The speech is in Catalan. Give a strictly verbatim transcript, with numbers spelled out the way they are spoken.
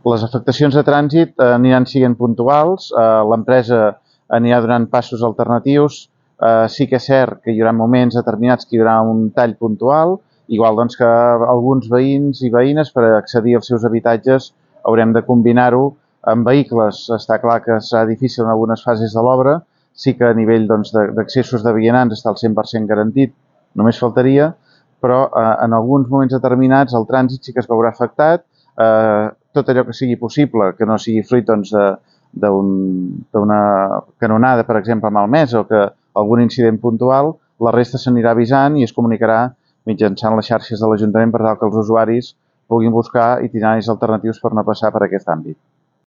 Les afectacions de trànsit aniran sent puntuals, l'empresa anirà donant passos alternatius, sí que és cert que hi haurà moments determinats que hi haurà un tall puntual, igual doncs que alguns veïns i veïnes per accedir als seus habitatges haurem de combinar-ho amb vehicles. Està clar que serà difícil en algunes fases de l'obra, sí que a nivell d'accessos de vianants està al cent per cent garantit, només faltaria, però en alguns moments determinats el trànsit sí que es veurà afectat, tot allò que sigui possible, que no sigui fruit d'una canonada, per exemple, malmesa o que algun incident puntual, la resta s'anirà avisant i es comunicarà mitjançant les xarxes de l'Ajuntament per tal que els usuaris puguin buscar itineraris alternatius per no passar per aquest àmbit.